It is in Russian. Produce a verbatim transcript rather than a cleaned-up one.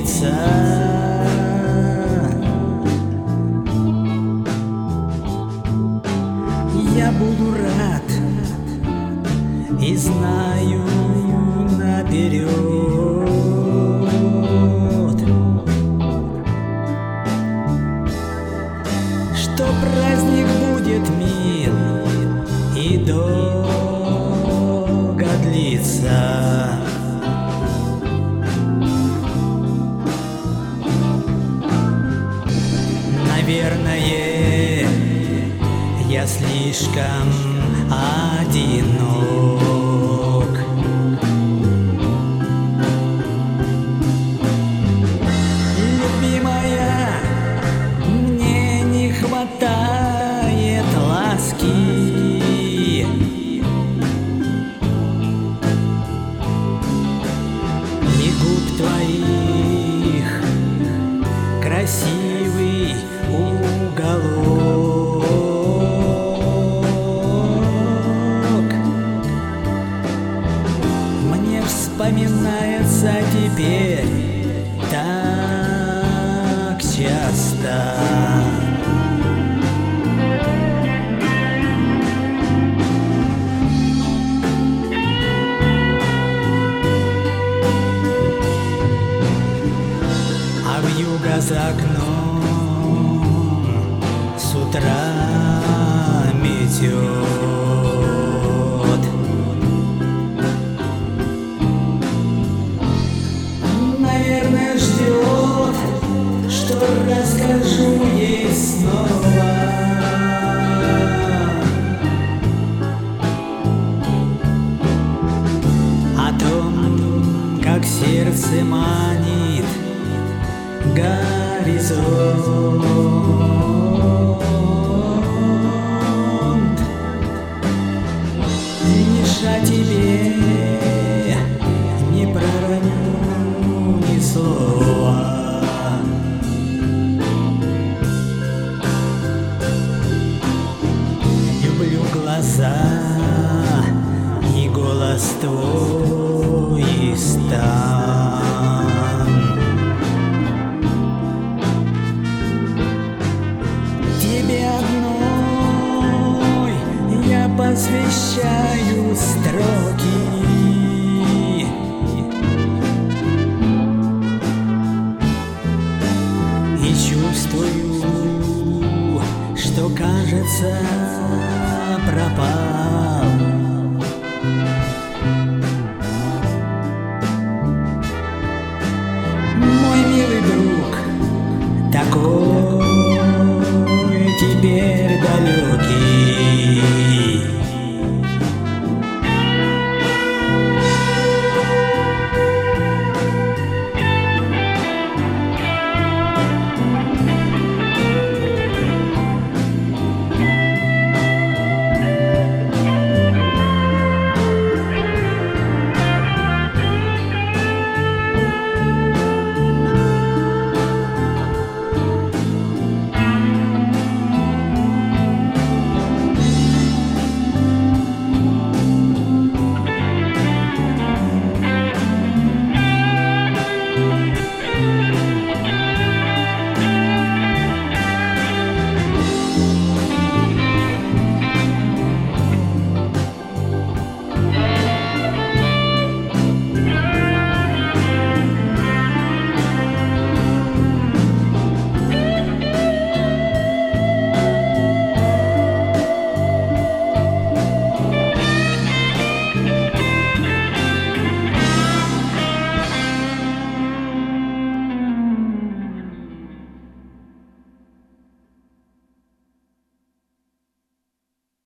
лица. Я буду рад и знаю наперед, что праздник будет мил и долго длится. Наверное, я слишком одинок. Любимая, мне не хватает ласки. Ни губ твоих красивый уголок. Мне вспоминается теперь так часто. А вьюга за окном с утра метет. Наверное, ждет, что расскажу ей снова о том, как сердце манит горизонт. Миша, тебе не пророню ни слова. Люблю глаза и голос твой и стан. Тебе одной я посвящаю строки. И чувствую, что, кажется, пропал. Мой милый друг, такой теперь далекий.